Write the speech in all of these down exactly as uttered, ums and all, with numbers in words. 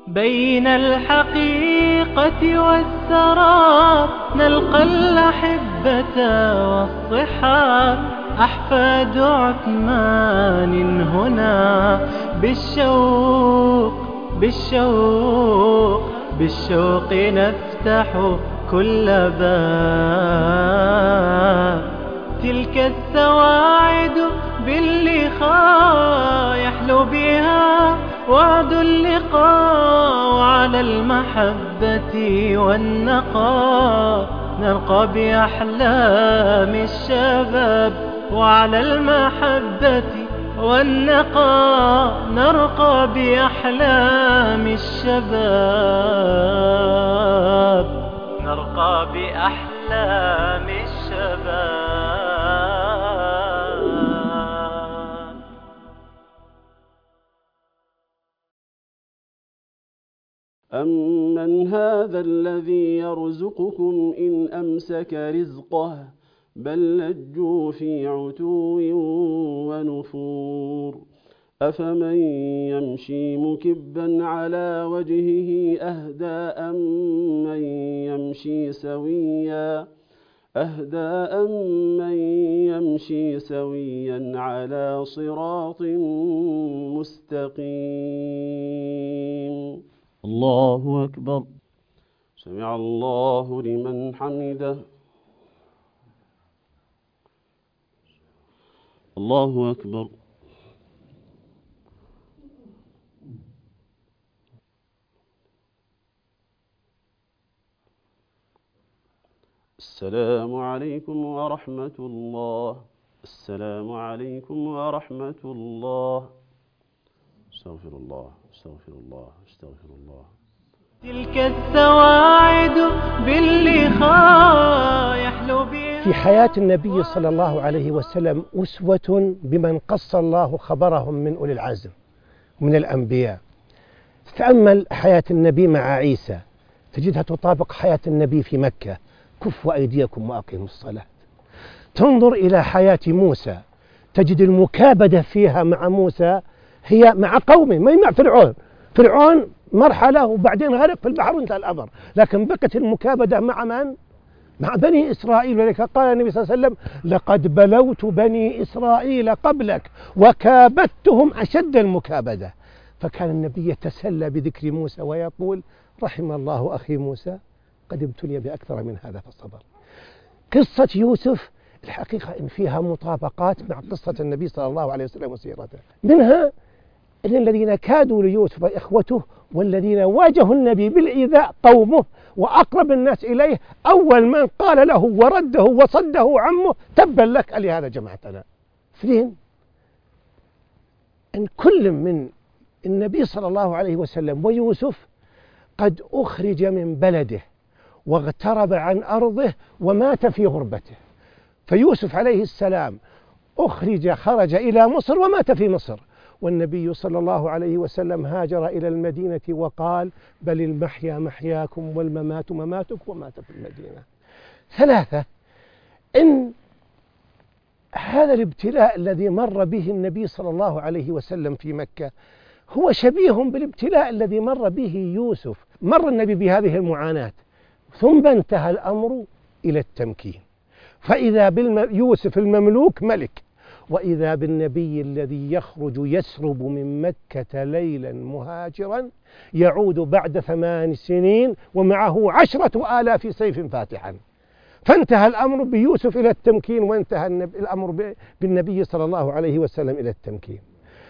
بين الحقيقة والسراب نلقى الأحبة والصحاب، أحفاد عثمان هنا بالشوق بالشوق بالشوق نفتح كل باب. تلك السواعد باللقاء يحلو بها وعد اللقاء، وعلى المحبة والنقاء نرقى بأحلام الشباب، وعلى المحبة والنقاء نرقى بأحلام الشباب، نرقى بأحلام الشباب. أمن هذا الذي يرزقكم إن أمسك رزقه بل لجوا في عتو ونفور. أفمن يمشي مكبا على وجهه أهدى أمن يمشي سويا أهدى أمن يمشي سويا على صراط مستقيم. الله أكبر. سمع الله لمن حمده. الله أكبر. السلام عليكم ورحمة الله. السلام عليكم ورحمة الله. استغفر الله استغفر الله استغفر الله. تلك السواعد باللقاء يحلو بها. في حياة النبي صلى الله عليه وسلم أسوة بمن قص الله خبرهم من أولي العزم من الأنبياء. تأمل حياة النبي مع عيسى تجدها تطابق حياة النبي في مكة، كفوا أيديكم وأقيموا الصلاة. تنظر إلى حياة موسى تجد المكابدة فيها مع موسى هي مع قومه، ما مع فرعون. فرعون مرحلة وبعدين غرق في البحر وانتهى الأمر، لكن بقت المكابدة مع من؟ مع بني إسرائيل. ولذلك قال النبي صلى الله عليه وسلم: لقد بلوت بني إسرائيل قبلك وكابدتهم أشد المكابدة. فكان النبي يتسلى بذكر موسى ويقول: رحم الله أخي موسى قد ابتلي بأكثر من هذا فصبر. قصة يوسف الحقيقة إن فيها مطابقات مع قصة النبي صلى الله عليه وسلم وسيرته، منها إن الذين كادوا ليوسف إخوته، والذين واجهوا النبي بالإيذاء قومه، وأقرب الناس إليه أول من قال له ورده وصده عمه: تبا لك ألهذا جمعتنا. اثنين، إن كل من النبي صلى الله عليه وسلم ويوسف قد أخرج من بلده واغترب عن أرضه ومات في غربته. فيوسف عليه السلام أخرج خرج إلى مصر ومات في مصر، والنبي صلى الله عليه وسلم هاجر إلى المدينة وقال: بل المحيا محياكم والممات مماتكم، ومات في المدينة. ثلاثة، إن هذا الابتلاء الذي مر به النبي صلى الله عليه وسلم في مكة هو شبيه بالابتلاء الذي مر به يوسف. مر النبي بهذه المعاناة ثم انتهى الأمر إلى التمكين، فإذا بيوسف المملوك ملك، وإذا بالنبي الذي يخرج يسرب من مكة ليلا مهاجرا يعود بعد ثمان سنين ومعه عشرة آلاف سيف فاتحا. فانتهى الأمر بيوسف إلى التمكين، وانتهى الأمر بالنبي صلى الله عليه وسلم إلى التمكين.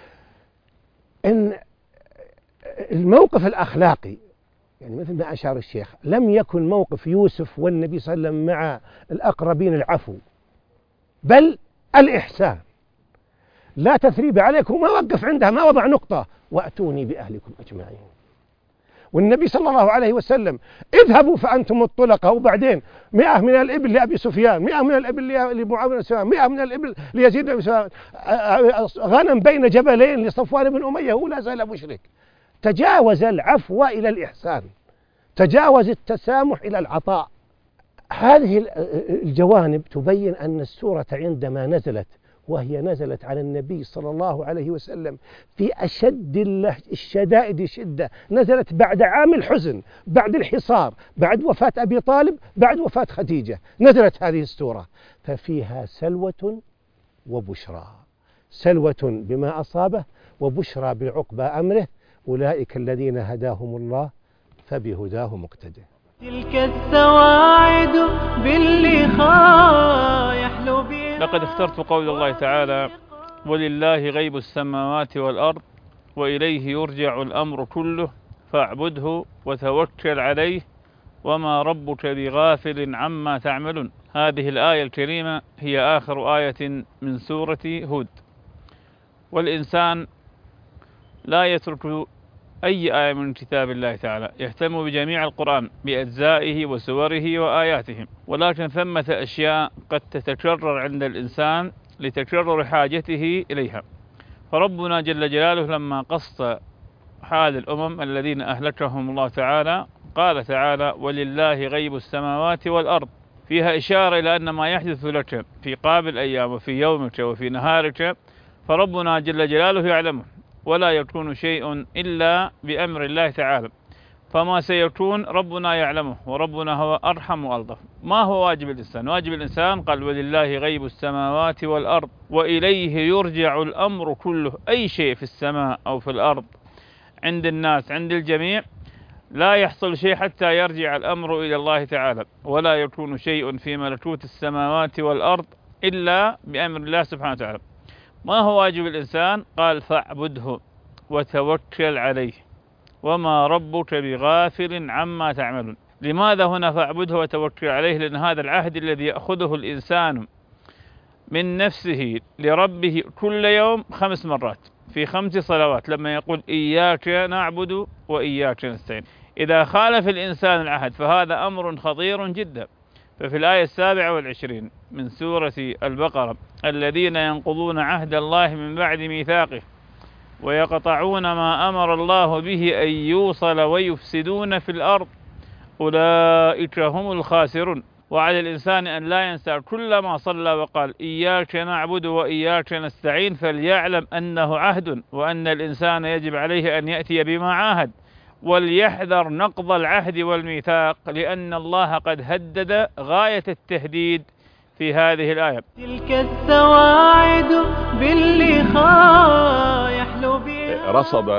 إن الموقف الأخلاقي يعني مثل ما أشار الشيخ، لم يكن موقف يوسف والنبي صلى الله عليه وسلم مع الأقربين العفو، بل الإحسان. لا تثريب عليكم، ما وقف عندها، ما وضع نقطة: وأتوني بأهلكم أجمعين. والنبي صلى الله عليه وسلم: اذهبوا فأنتم الطلقة. وبعدين مئة من الإبل لأبي سفيان، مئة من الإبل لمعاوية بن سفيان، مئة من الإبل ليزيد بن سفيان، غنم بين جبلين لصفوان بن أمية، هو لا زال مشرك. تجاوز العفو إلى الإحسان، تجاوز التسامح إلى العطاء. هذه الجوانب تبين أن السورة عندما نزلت وهي نزلت على النبي صلى الله عليه وسلم في أشد الشدائد شدة، نزلت بعد عام الحزن، بعد الحصار، بعد وفاة أبي طالب، بعد وفاة خديجة، نزلت هذه السورة، ففيها سلوة وبشرى، سلوة بما أصابه وبشرى بعقبى أمره، أولئك الذين هداهم الله فبهداه مقتده. تلك السواعد باللقاء يحلو بها. لقد اخترت قول الله تعالى: ولله غيب السماوات والأرض وإليه يرجع الأمر كله فاعبده وتوكل عليه وما ربك بغافل عما تعملون. هذه الآية الكريمة هي آخر آية من سورة هود. والإنسان لا يترك أي آية من كتاب الله تعالى، يهتم بجميع القرآن بأجزائه وسوره وآياته، ولكن ثمة أشياء قد تتكرر عند الإنسان لتكرر حاجته إليها. فربنا جل جلاله لما قص حال الأمم الذين أهلكهم الله تعالى قال تعالى: ولله غيب السماوات والأرض، فيها إشارة إلى أن ما يحدث لك في قابل أيام وفي يومك وفي نهارك فربنا جل جلاله يعلمه، ولا يكون شيء إلا بأمر الله تعالى. فما سيكون ربنا يعلمه، وربنا هو أرحم وألطف. ما هو واجب الإنسان؟ واجب الإنسان قال: ولله غيب السماوات والأرض وإليه يرجع الأمر كله. أي شيء في السماء أو في الأرض عند الناس عند الجميع لا يحصل شيء حتى يرجع الأمر إلى الله تعالى، ولا يكون شيء في ملكوت السماوات والأرض إلا بأمر الله سبحانه وتعالى. ما هو واجب الإنسان؟ قال: فاعبده وتوكل عليه وما ربك بغافل عما تعملون. لماذا هنا فاعبده وتوكل عليه؟ لأن هذا العهد الذي يأخذه الإنسان من نفسه لربه كل يوم خمس مرات في خمس صلوات، لما يقول: إياك نعبد وإياك نستعين. إذا خالف الإنسان العهد فهذا أمر خطير جدا. ففي الآية السابعة والعشرين من سورة البقرة: الذين ينقضون عهد الله من بعد ميثاقه ويقطعون ما أمر الله به أن يوصل ويفسدون في الأرض أولئك هم الخاسرون. وعلى الإنسان أن لا ينسى كل ما صلى وقال: إياك نعبد وإياك نستعين، فليعلم أنه عهد، وأن الإنسان يجب عليه أن يأتي بما عاهد، وليحذر نقض العهد والميثاق، لأن الله قد هدد غاية التهديد في هذه الآية. تلك السواعد باللقاء يحلو بها. رصد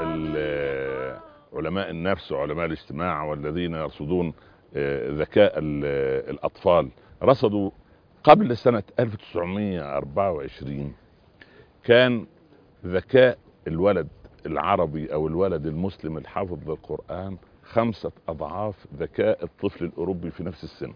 علماء النفس وعلماء الاجتماع والذين يرصدون ذكاء الأطفال، رصدوا قبل سنة ألف وتسعمائة وأربعة وعشرين كان ذكاء الولد العربي أو الولد المسلم الحافظ للقرآن خمسة أضعاف ذكاء الطفل الأوروبي في نفس السن.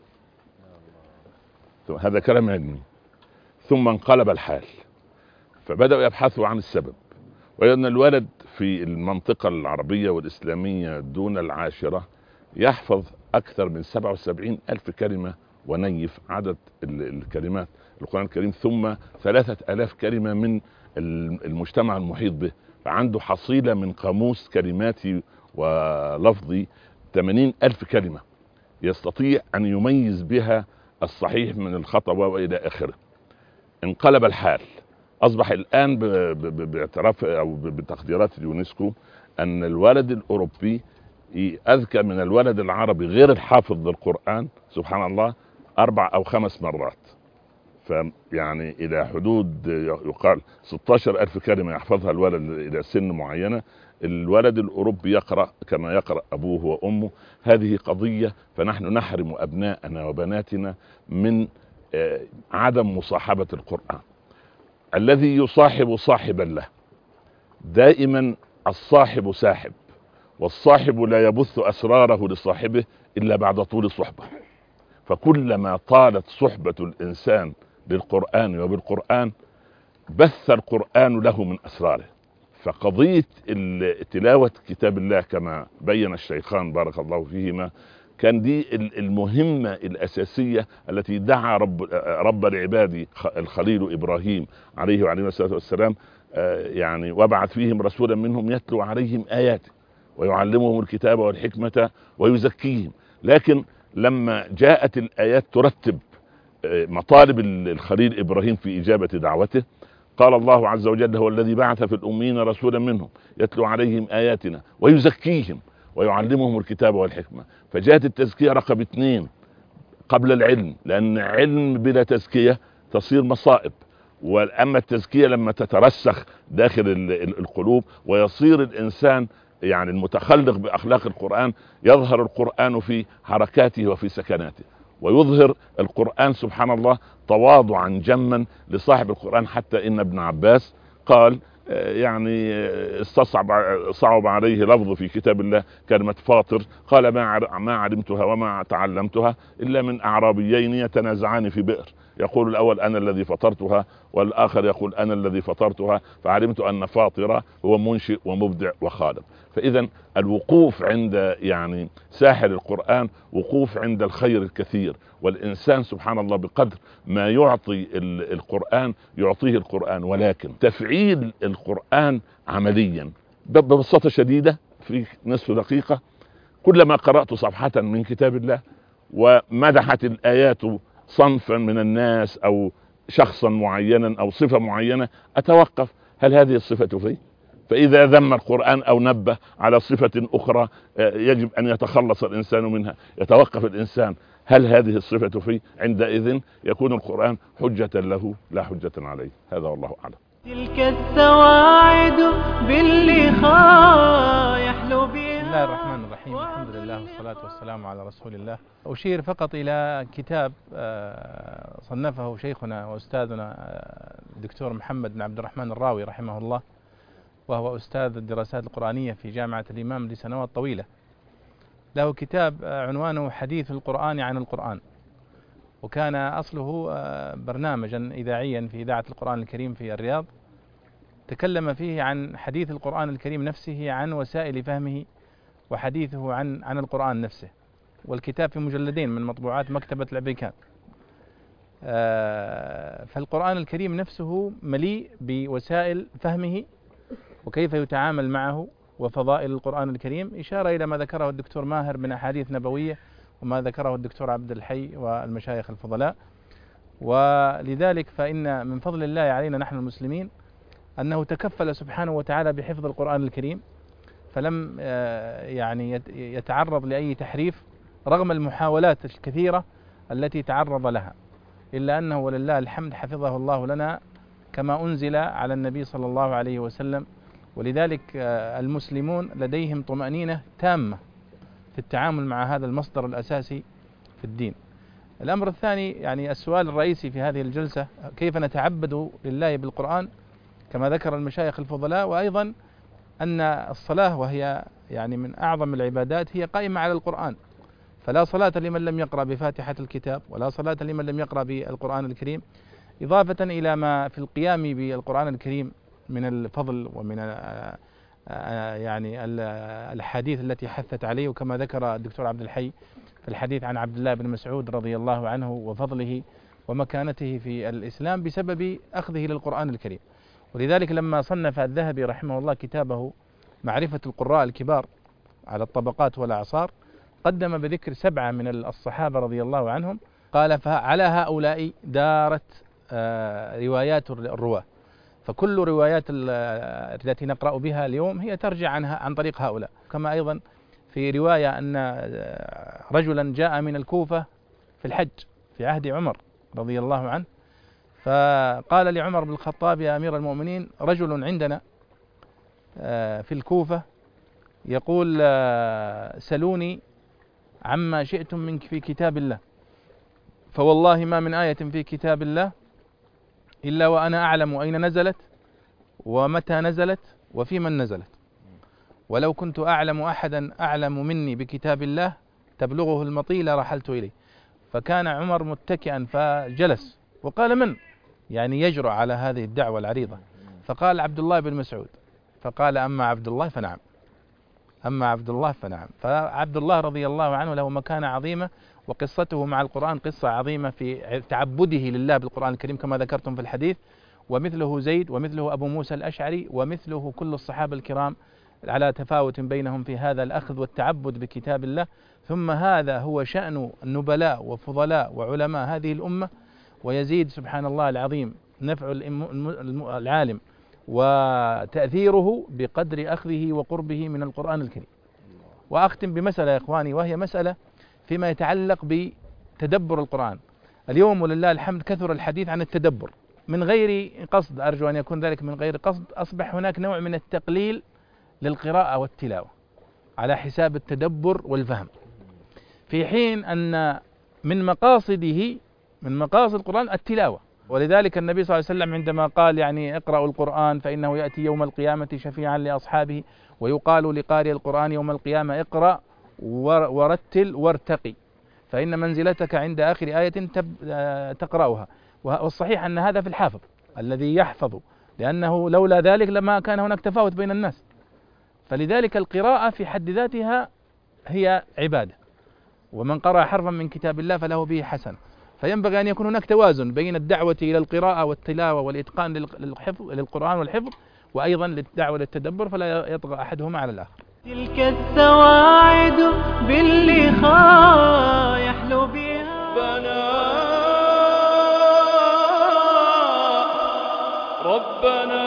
هذا كلام علمي. ثم انقلب الحال، فبدأوا يبحثوا عن السبب، وأن الولد في المنطقة العربية والإسلامية دون العاشرة يحفظ أكثر من سبعة وسبعين ألف كلمة ونيف عدد الكلمات القرآن الكريم، ثم ثلاثة آلاف كلمة من المجتمع المحيط به. فعنده حصيلة من قاموس كلماتي ولفظي ثمانين ألف كلمة يستطيع أن يميز بها الصحيح من الخطأ وإلى آخره. انقلب الحال، أصبح الآن باعتراف أو بتقديرات اليونسكو أن الولد الأوروبي أذكى من الولد العربي غير الحافظ للقرآن سبحان الله أربع أو خمس مرات. فيعني إلى حدود يقال ستة عشر ألف كلمة يحفظها الولد إلى سن معينة، الولد الأوروبي يقرأ كما يقرأ أبوه وأمه. هذه قضية، فنحن نحرم أبناءنا وبناتنا من عدم مصاحبة القرآن. الذي يصاحب صاحبا له، دائما الصاحب ساحب، والصاحب لا يبث أسراره لصاحبه إلا بعد طول الصحبة. فكلما طالت صحبة الإنسان للقرآن وبالقرآن بث القرآن له من أسراره. فقضية تلاوة كتاب الله كما بين الشيخان بارك الله فيهما كان دي المهمة الأساسية التي دعا رب, رب العباد الخليل إبراهيم عليه وعليه الصلاة والسلام يعني وبعث فيهم رسولا منهم يتلو عليهم آياته ويعلمهم الكتاب والحكمة ويزكيهم. لكن لما جاءت الآيات ترتب مطالب الخليل إبراهيم في إجابة دعوته. قال الله عز وجل: هو الذي بعث في الأمين رسولا منهم يتلو عليهم آياتنا ويزكيهم ويعلمهم الكتاب والحكمة. فجاءت التزكية رقم اثنين قبل العلم، لأن علم بلا تزكية تصير مصائب، وأما التزكية لما تترسخ داخل القلوب ويصير الإنسان يعني المتخلق بأخلاق القرآن، يظهر القرآن في حركاته وفي سكناته، ويظهر القرآن سبحان الله تواضعا جما لصاحب القرآن، حتى إن ابن عباس قال يعني استصعب صعب عليه لفظ في كتاب الله كلمة فاطر، قال ما ما علمتها وما تعلمتها إلا من أعرابيين يتنازعان في بئر، يقول الأول أنا الذي فطرتها والآخر يقول أنا الذي فطرتها، فعلمت أن فاطرة هو منشئ ومبدع وخالق. فإذا الوقوف عند يعني ساحر القرآن وقوف عند الخير الكثير، والإنسان سبحان الله بقدر ما يعطي القرآن يعطيه القرآن، ولكن تفعيل القرآن عمليا ببساطة شديدة في نصف دقيقة. كلما قرأت صفحة من كتاب الله ومدحت الآيات صنفا من الناس أو شخصا معينا أو صفة معينة أتوقف، هل هذه الصفة فيه؟ فإذا ذم القرآن أو نبه على صفة أخرى يجب أن يتخلص الإنسان منها، يتوقف الإنسان، هل هذه الصفة فيه؟ عندئذ يكون القرآن حجة له لا حجة عليه. هذا والله أعلم. تلك السواعد باللقاء يحلو بها. بسم الله الرحمن الرحيم، الحمد لله والصلاة والسلام على رسول الله. أشير فقط إلى كتاب صنفه شيخنا وأستاذنا الدكتور محمد بن عبد الرحمن الراوي رحمه الله، وهو أستاذ الدراسات القرآنية في جامعة الإمام لسنوات طويلة. له كتاب عنوانه حديث القرآن عن القرآن، وكان أصله برنامجا إذاعيا في إذاعة القرآن الكريم في الرياض، تكلم فيه عن حديث القرآن الكريم نفسه، عن وسائل فهمه، وحديثه عن عن القرآن نفسه. والكتاب في مجلدين من مطبوعات مكتبة العبيكان. فالقرآن الكريم نفسه مليء بوسائل فهمه وكيف يتعامل معه وفضائل القرآن الكريم، إشارة إلى ما ذكره الدكتور ماهر من أحاديث نبوية وما ذكره الدكتور عبد الحي والمشايخ الفضلاء. ولذلك فإن من فضل الله علينا نحن المسلمين أنه تكفل سبحانه وتعالى بحفظ القرآن الكريم، فلم يعني يتعرض لأي تحريف رغم المحاولات الكثيرة التي تعرض لها، إلا أنه ولله الحمد حفظه الله لنا كما أنزل على النبي صلى الله عليه وسلم. ولذلك المسلمون لديهم طمأنينة تامة في التعامل مع هذا المصدر الأساسي في الدين. الأمر الثاني، يعني السؤال الرئيسي في هذه الجلسة، كيف نتعبد لله بالقرآن كما ذكر المشايخ الفضلاء، وأيضا أن الصلاة وهي يعني من أعظم العبادات هي قائمة على القرآن، فلا صلاة لمن لم يقرأ بفاتحة الكتاب، ولا صلاة لمن لم يقرأ بالقرآن الكريم، إضافة إلى ما في القيام بالقرآن الكريم من الفضل ومن يعني الحديث التي حثت عليه، وكما ذكر الدكتور عبد الحي في الحديث عن عبد الله بن مسعود رضي الله عنه وفضله ومكانته في الإسلام بسبب أخذه للقرآن الكريم. ولذلك لما صنف الذهبي رحمه الله كتابه معرفة القراء الكبار على الطبقات والأعصار، قدم بذكر سبعة من الصحابة رضي الله عنهم، قال فعلى هؤلاء دارت روايات الرواة، فكل روايات التي نقرأ بها اليوم هي ترجع عنها عن طريق هؤلاء. كما أيضا في رواية أن رجلا جاء من الكوفة في الحج في عهد عمر رضي الله عنه، فقال لعمر بن الخطاب يا أمير المؤمنين رجل عندنا في الكوفة يقول سلوني عما شئتم من في كتاب الله، فوالله ما من آية في كتاب الله إلا وأنا أعلم أين نزلت ومتى نزلت وفي من نزلت، ولو كنت أعلم أحدا أعلم مني بكتاب الله تبلغه المطي لرحلت إليه. فكان عمر متكئا فجلس وقال من يعني يجرؤ على هذه الدعوة العريضة؟ فقال عبد الله بن مسعود، فقال أما عبد الله فنعم، أما عبد الله فنعم. فعبد الله رضي الله عنه له مكانة عظيمة، وقصته مع القرآن قصة عظيمة في تعبده لله بالقرآن الكريم كما ذكرتم في الحديث، ومثله زيد ومثله أبو موسى الأشعري ومثله كل الصحابة الكرام على تفاوت بينهم في هذا الأخذ والتعبد بكتاب الله. ثم هذا هو شأن النبلاء وفضلاء وعلماء هذه الأمة ويزيد سبحان الله العظيم نفع العالم وتأثيره بقدر أخذه وقربه من القرآن الكريم. وأختم بمسألة يا إخواني، وهي مسألة فيما يتعلق بتدبر القرآن. اليوم ولله الحمد كثر الحديث عن التدبر من غير قصد، أرجو أن يكون ذلك من غير قصد. أصبح هناك نوع من التقليل للقراءة والتلاوة على حساب التدبر والفهم، في حين أن من مقاصده من مقاصد القرآن التلاوة. ولذلك النبي صلى الله عليه وسلم عندما قال يعني اقرأوا القرآن فإنه يأتي يوم القيامة شفيعا لأصحابه، ويقال لقارئ القرآن يوم القيامة اقرأ ورتل وارتقي فإن منزلتك عند آخر آية تقرأها. والصحيح أن هذا في الحافظ الذي يحفظ، لأنه لولا ذلك لما كان هناك تفاوت بين الناس. فلذلك القراءة في حد ذاتها هي عبادة، ومن قرأ حرفا من كتاب الله فله به حسنة. فينبغي أن يكون هناك توازن بين الدعوة إلى القراءة والتلاوة والإتقان للحفظ للقرآن والحفظ، وأيضا للدعوة للتدبر، فلا يطغى أحدهما على الآخر. تلك السواعد باللقاء يحلو بها ربنا ربنا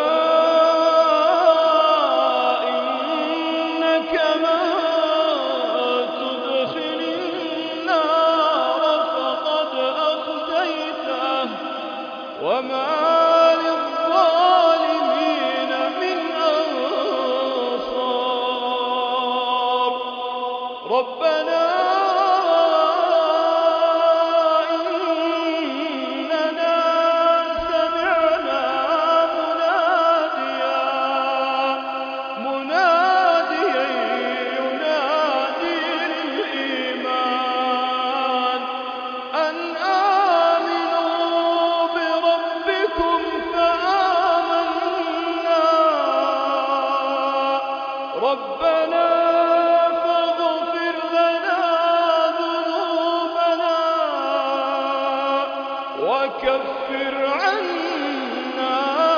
إنك ما تدخل النار فقد أخزيته وما للظالمين من أنصار. ربنا ربنا فاغفر لنا ذنوبنا وكفر عنا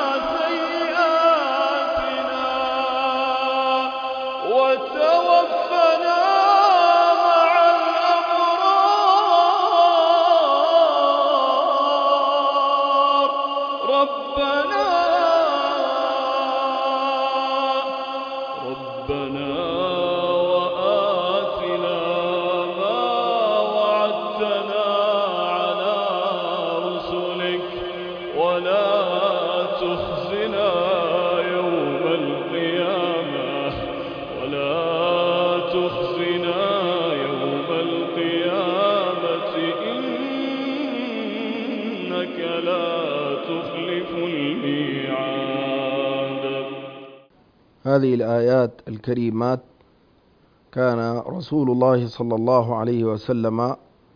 سيئاتنا وتوفنا مع الأبرار. ربنا ربنا وآتنا ما وعدتنا على رسلك ولا تخزنا يوم القيامة ولا تخزنا يوم القيامة إنك لا تخلف الميعاد. هذه الآيات الكريمات كان رسول الله صلى الله عليه وسلم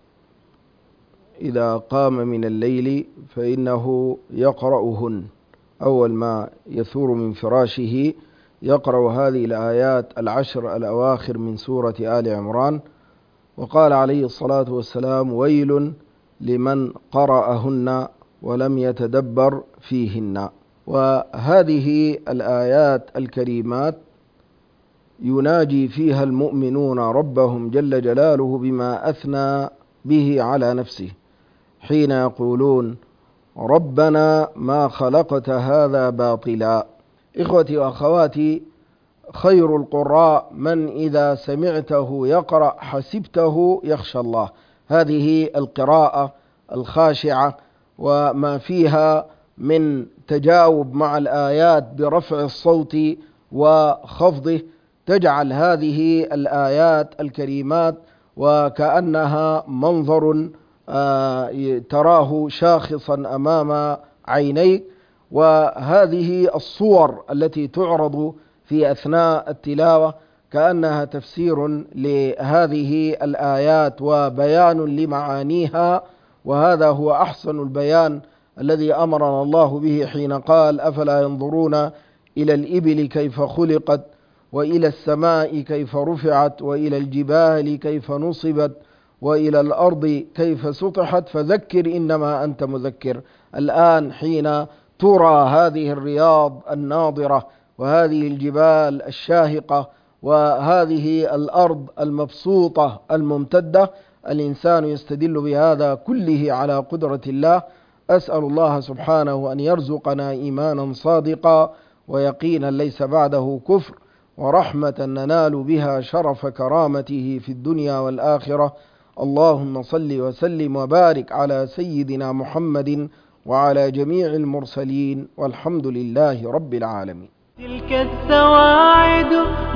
إذا قام من الليل فإنه يقرأهن، أول ما يثور من فراشه يقرأ هذه الآيات العشر الأواخر من سورة آل عمران. وقال عليه الصلاة والسلام: ويل لمن قرأهن ولم يتدبر فيهن. وهذه الآيات الكريمات يناجي فيها المؤمنون ربهم جل جلاله بما أثنى به على نفسه حين يقولون: ربنا ما خلقت هذا باطلا. إخوتي وأخواتي، خير القراء من إذا سمعته يقرأ حسبته يخشى الله. هذه القراءة الخاشعة وما فيها من تجاوب مع الآيات برفع الصوت وخفضه تجعل هذه الآيات الكريمات وكأنها منظر تراه شاخصا أمام عينيك. وهذه الصور التي تعرض في أثناء التلاوة كأنها تفسير لهذه الآيات وبيان لمعانيها، وهذا هو أحسن البيان الذي أمرنا الله به حين قال: أفلا ينظرون إلى الإبل كيف خلقت وإلى السماء كيف رفعت وإلى الجبال كيف نصبت وإلى الأرض كيف سطحت فذكر إنما أنت مذكر. الآن حين ترى هذه الرياض الناضرة وهذه الجبال الشاهقة وهذه الأرض المبسوطة الممتدة، الإنسان يستدل بهذا كله على قدرة الله. أسأل الله سبحانه أن يرزقنا إيمانا صادقا ويقينا ليس بعده كفر، ورحمة ننال بها شرف كرامته في الدنيا والآخرة. اللهم صل وسلم وبارك على سيدنا محمد وعلى جميع المرسلين، والحمد لله رب العالمين. تلك السواعد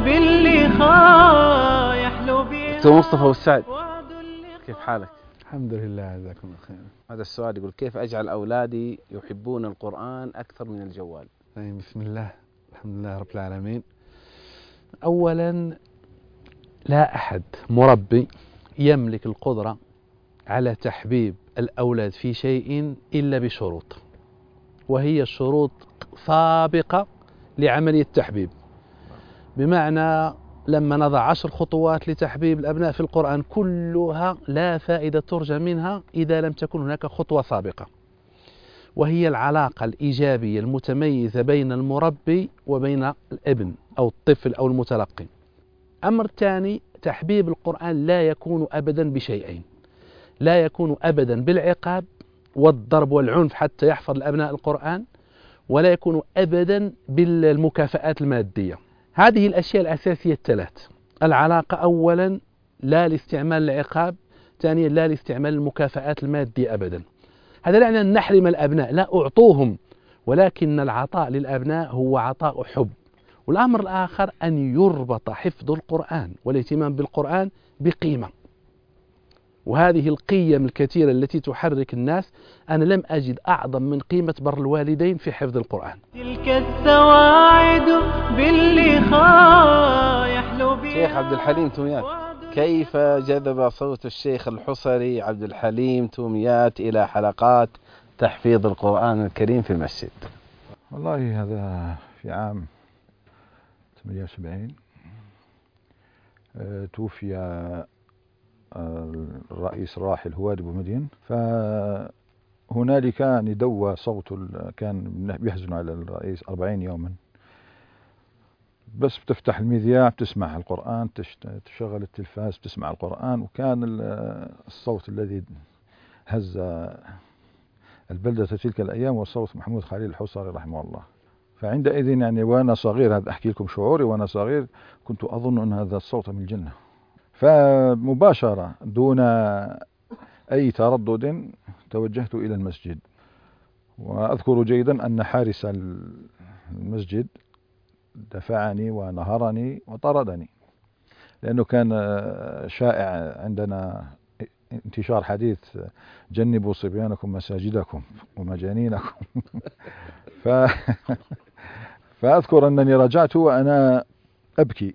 باللقاء يحلو بها. دكتور مصطفى والسعد، كيف حالك؟ الحمد لله، جزاكم الله خير. هذا السؤال يقول: كيف أجعل أولادي يحبون القرآن أكثر من الجوال؟ طيب، بسم الله، الحمد لله رب العالمين. أولا، لا أحد مربي يملك القدرة على تحبيب الأولاد في شيء إلا بشروط، وهي شروط سابقة لعملية التحبيب. بمعنى لما نضع عشر خطوات لتحبيب الأبناء في القرآن كلها لا فائدة ترجى منها إذا لم تكن هناك خطوة سابقة، وهي العلاقة الإيجابية المتميزة بين المربي وبين الابن أو الطفل أو المتلقي. أمر ثاني، تحبيب القرآن لا يكون أبدا بشيئين: لا يكون أبدا بالعقاب والضرب والعنف حتى يحفظ الأبناء القرآن، ولا يكون أبدا بالمكافآت المادية. هذه الأشياء الأساسية الثلاث: العلاقة أولا لا لاستعمال العقاب، ثانيا لا لاستعمال المكافآت المادية أبدا. هذا لا يعني أن نحرم الأبناء، لا، أعطوهم، ولكن العطاء للأبناء هو عطاء حب. والأمر الآخر أن يربط حفظ القرآن والاهتمام بالقرآن بقيمة، وهذه القيم الكثيرة التي تحرك الناس أنا لم أجد أعظم من قيمة بر الوالدين في حفظ القرآن. تلك السواعد باللقاء يحلو بها. شيخ عبد الحليم توميات، كيف جذب صوت الشيخ الحصري عبد الحليم توميات إلى حلقات تحفيظ القرآن الكريم في المسجد؟ والله هذا في عام ثمانية وسبعين أه توفي الرئيس الراحل هواري بومدين، فهنالك يعني دوى صوت، كان بيحزن على الرئيس أربعين يوما، بس بتفتح المذياع بتسمع القرآن، تشغل التلفاز بتسمع القرآن، وكان الصوت الذي هز البلدة تلك الأيام وصوت محمود خليل الحصري رحمه الله. فعندئذ يعني وأنا صغير، هذا أحكي لكم شعوري وأنا صغير، كنت أظن أن هذا الصوت من الجنة. فمباشرة دون أي تردد توجهت إلى المسجد، وأذكر جيدا أن حارس المسجد دفعني ونهرني وطردني، لأنه كان شائع عندنا انتشار حديث: جنبوا صبيانكم مساجدكم ومجانينكم. ف... فأذكر أنني رجعت وأنا أبكي،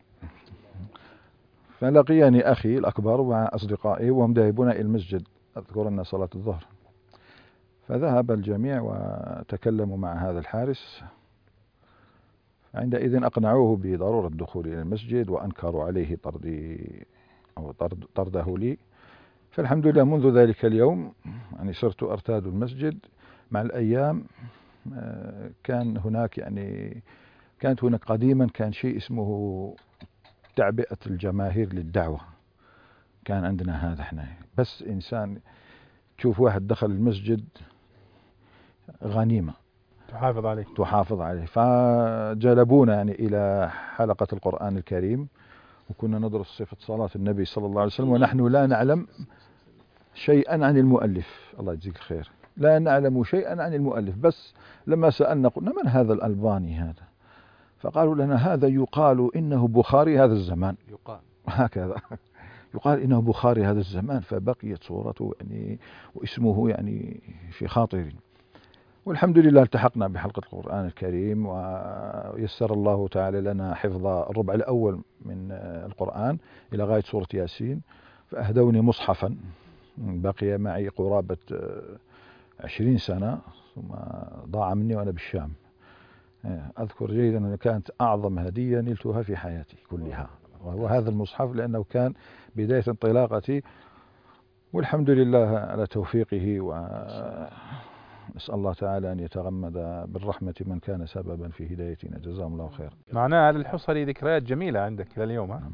فلقيني أخي الأكبر مع أصدقائي وهم ذاهبون إلى المسجد، أذكر أن صلاة الظهر، فذهب الجميع وتكلموا مع هذا الحارس. عندئذ أقنعوه بضرورة الدخول إلى المسجد وأنكروا عليه طردي أو طرد طرده لي. فالحمد لله منذ ذلك اليوم يعني صرت أرتاد المسجد. مع الأيام كان هناك يعني كانت هناك قديما كان شيء اسمه تعبئة الجماهير للدعوة، كان عندنا هذا احنا، بس إنسان تشوف واحد دخل المسجد غنيمة تحافظ عليه تحافظ عليه. فجلبونا يعني إلى حلقة القرآن الكريم، وكنا ندرس صفة صلاة النبي صلى الله عليه وسلم، ونحن لا نعلم شيئا عن المؤلف، الله يجزيك الخير، لا نعلم شيئا عن المؤلف. بس لما سألنا قلنا: من هذا الألباني هذا؟ فقالوا لنا: هذا يقال إنه بخاري هذا الزمان. يقال هكذا يقال إنه بخاري هذا الزمان. فبقيت صورته يعني واسمه يعني في خاطري. والحمد لله التحقنا بحلقة القرآن الكريم، ويسر الله تعالى لنا حفظ الربع الأول من القرآن إلى غاية سورة ياسين. فأهدوني مصحفا بقي معي قرابة عشرين سنة، ثم ضاع مني وأنا بالشام. أذكر جيدا أنها كانت أعظم هدية نلتها في حياتي كلها، وهو هذا المصحف، لأنه كان بداية انطلاقتي، والحمد لله على توفيقه، ونسأل الله تعالى أن يتغمد بالرحمة من كان سببا في هدايتنا، جزاهم الله خير. معناه على الحصري ذكريات جميلة عندك إلى اليوم. ها؟ نعم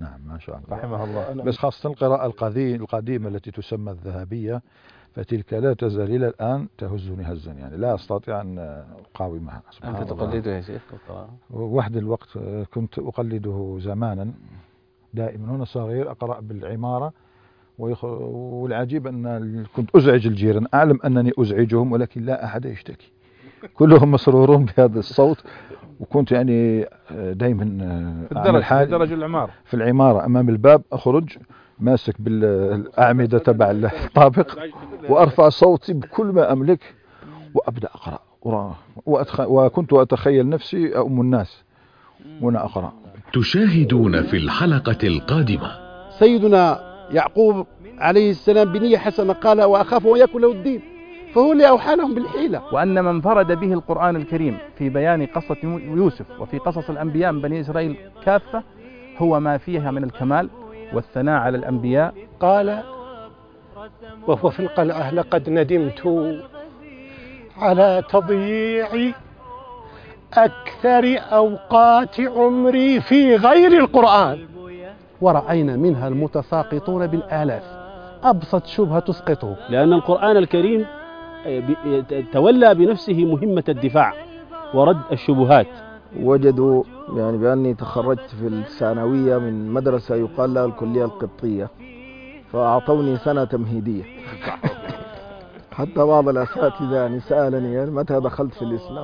نعم ما شاء الله رحمه الله. بس خاصة القراءة القديمة التي تسمى الذهبية فتلك لا تزال إلى الآن تهزني هزا، يعني لا أستطيع أن أقاومها. أنت تقلده يا شيخ القراءة؟ واحد الوقت كنت أقلده زمانا دائما وأنا صغير أقرأ بالعمارة، والعجيب أن كنت أزعج الجيران، أعلم أنني أزعجهم ولكن لا أحد يشتكي، كلهم مسرورون بهذا الصوت. وكنت يعني دائما في الدرج في درج العمارة في العمارة أمام الباب أخرج ماسك بالأعمدة تبع الطابق وأرفع صوتي بكل ما أملك وأبدأ أقرأ، وكنت أتخيل نفسي أم الناس وأنا أقرأ. تشاهدون في الحلقة القادمة سيدنا يعقوب عليه السلام بنية حسنة قال وأخاف أن يأكله الذئب، فهو اللي أوحى لهم بالحيلة. وأن ما انفرد به القرآن الكريم في بيان قصة يوسف وفي قصص الأنبياء من بني إسرائيل كافة هو ما فيها من الكمال والثناء على الأنبياء. قال وهو في القلعة لقد ندمت على تضييع أكثر أوقات عمري في غير القرآن. ورأينا منها المتساقطون بالآلاف، أبسط شبهة تسقطه، لأن القرآن الكريم تولى بنفسه مهمة الدفاع ورد الشبهات. وجدوا يعني بأني تخرجت في الثانوية من مدرسة يقال لها الكلية القبطية، فأعطوني سنة تمهيدية. حتى بعض الأساتذة يعني سألني متى دخلت في الإسلام.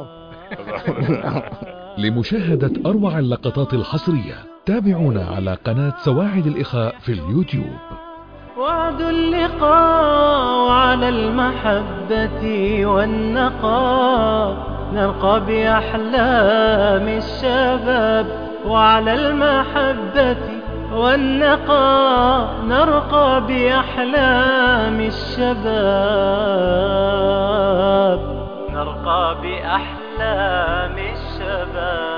لمشاهدة أروع اللقطات الحصرية تابعونا على قناة سواعد الإخاء في اليوتيوب. وعد اللقاء على المحبة والنقاء، نرقى بأحلام الشباب. وعلى المحبة والنقاء نرقى بأحلام الشباب، نرقى بأحلام الشباب.